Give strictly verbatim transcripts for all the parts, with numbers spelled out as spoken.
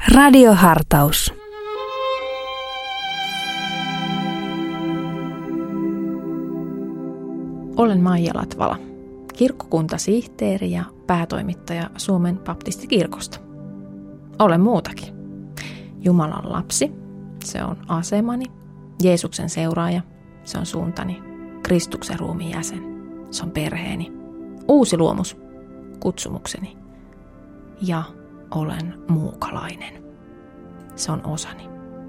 Radiohartaus. Olen Maija Latvala, kirkkokuntasihteeri ja päätoimittaja Suomen baptistikirkosta. Olen muutakin. Jumalan lapsi, se on asemani. Jeesuksen seuraaja, se on suuntani. Kristuksen ruumiin jäsen, se on perheeni. Uusi luomus, kutsumukseni. Ja olen muukalainen, se on osani.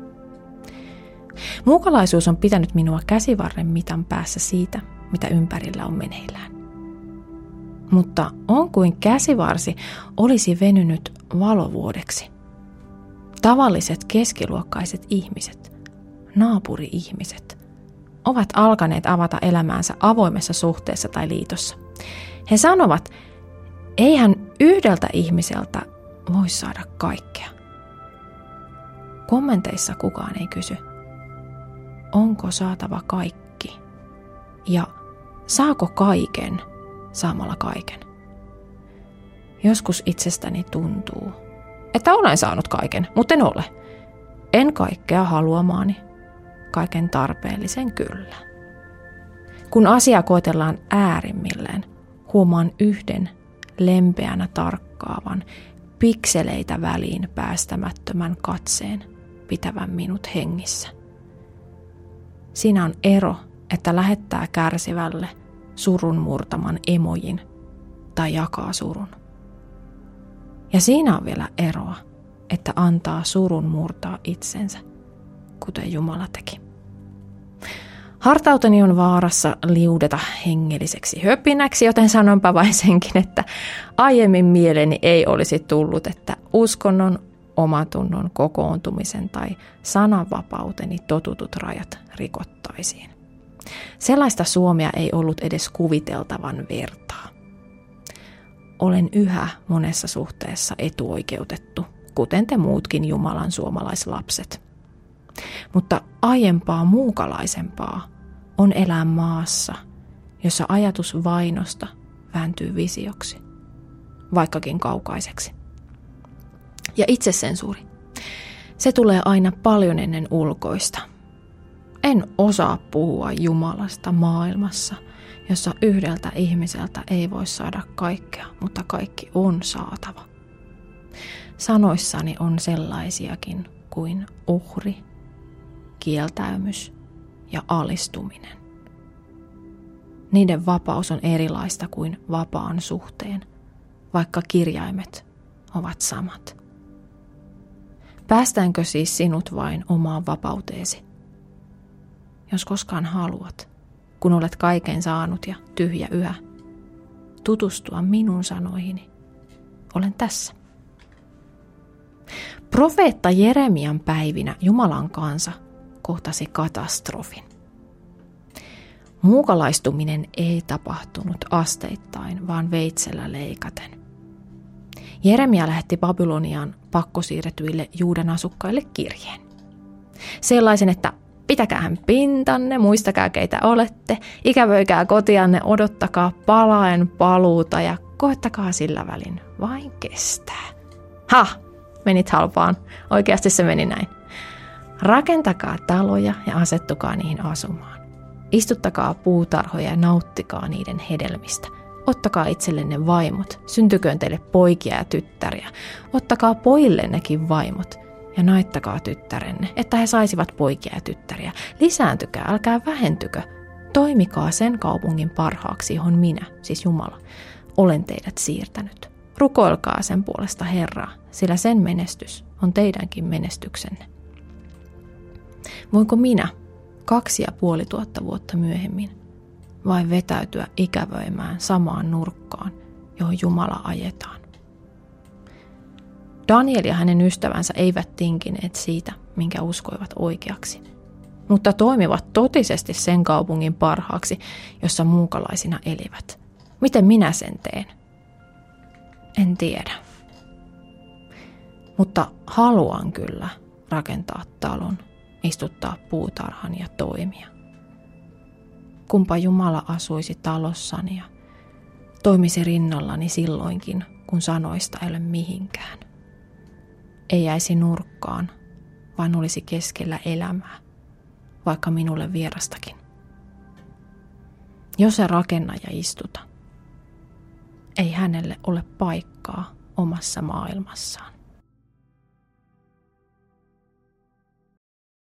Muukalaisuus on pitänyt minua käsivarren mitan päässä siitä, mitä ympärillä on meneillään. Mutta on kuin käsivarsi olisi venynyt valovuodeksi. Tavalliset keskiluokkaiset ihmiset, naapuri-ihmiset, ovat alkaneet avata elämäänsä avoimessa suhteessa tai liitossa. He sanovat, eihän yhdeltä ihmiseltä voi saada kaikkea. Kommenteissa kukaan ei kysy, onko saatava kaikki ja saako kaiken saamalla kaiken. Joskus itsestäni tuntuu, että olen saanut kaiken, mutta en ole. En kaikkea haluamaani, kaiken tarpeellisen kyllä. Kun asia koetellaan äärimmilleen, huomaan yhden lempeänä tarkkaavan, pikseleitä väliin päästämättömän katseen pitävän minut hengissä. Siinä on ero, että lähettää kärsivälle surun murtaman emojin tai jakaa surun. Ja siinä on vielä eroa, että antaa surun murtaa itsensä, kuten Jumala teki. Hartauteni on vaarassa liudeta hengelliseksi höpinäksi, joten sanonpa vain senkin, että aiemmin mieleeni ei olisi tullut, että uskonnon, omatunnon, kokoontumisen tai sananvapauteni totutut rajat rikottaisiin. Sellaista Suomea ei ollut edes kuviteltavan vertaa. Olen yhä monessa suhteessa etuoikeutettu, kuten te muutkin Jumalan suomalaislapset. Mutta aiempaa muukalaisempaa on elää maassa, jossa ajatus vainosta vääntyy visioksi, vaikkakin kaukaiseksi. Ja itsesensuuri, se tulee aina paljon ennen ulkoista. En osaa puhua Jumalasta maailmassa, jossa yhdeltä ihmiseltä ei voi saada kaikkea, mutta kaikki on saatava. Sanoissani on sellaisiakin kuin uhri, kieltäymys ja alistuminen. Niiden vapaus on erilaista kuin vapaan suhteen, vaikka kirjaimet ovat samat. Päästäänkö siis sinut vain omaan vapauteesi? Jos koskaan haluat, kun olet kaiken saanut ja tyhjä yhä, tutustua minun sanoihini, olen tässä. Profeetta Jeremian päivinä Jumalan kansa kohtasi katastrofin. Muukalaistuminen ei tapahtunut asteittain, vaan veitsellä leikaten. Jeremia lähetti Babyloniaan pakkosiirretyille Juudan asukkaille kirjeen. Sellaisen, että pitäkäähän pintanne, muistakaa keitä olette, ikävöikää kotianne, odottakaa palaen paluuta ja koettakaa sillä välin vain kestää. Ha! Menit halpaan. Oikeasti se meni näin. Rakentakaa taloja ja asettukaa niihin asumaan. Istuttakaa puutarhoja ja nauttikaa niiden hedelmistä. Ottakaa itsellenne vaimot, syntyköön teille poikia ja tyttäriä. Ottakaa pojillennekin vaimot ja naittakaa tyttärenne, että he saisivat poikia ja tyttäriä. Lisääntykää, älkää vähentykö. Toimikaa sen kaupungin parhaaksi, johon minä, siis Jumala, olen teidät siirtänyt. Rukoilkaa sen puolesta Herraa, sillä sen menestys on teidänkin menestyksenne. Voinko minä kaksi ja puoli tuhatta vuotta myöhemmin vai vetäytyä ikävöimään samaan nurkkaan, johon Jumala ajetaan? Daniel ja hänen ystävänsä eivät tinkineet siitä, minkä uskoivat oikeaksi, mutta toimivat totisesti sen kaupungin parhaaksi, jossa muukalaisina elivät. Miten minä sen teen? En tiedä. Mutta haluan kyllä rakentaa talon, istuttaa puutarhan ja toimia. Kumpa Jumala asuisi talossani ja toimisi rinnallani silloinkin, kun sanoista ei ole mihinkään. ei jäisi nurkkaan, vaan olisi keskellä elämää, vaikka minulle vierastakin. Jos se rakenna ja istuta, ei hänelle ole paikkaa omassa maailmassaan.